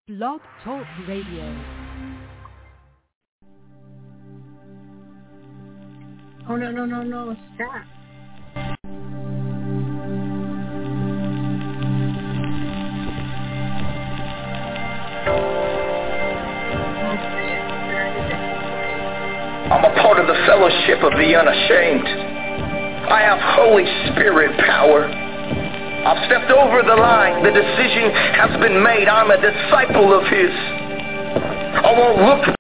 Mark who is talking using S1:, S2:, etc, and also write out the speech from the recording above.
S1: Blog Talk Radio.
S2: Oh, no, stop.
S3: I'm a part of the fellowship of the unashamed. I have Holy Spirit power. I've stepped over the line. The decision has been made. I'm a disciple of His. I won't look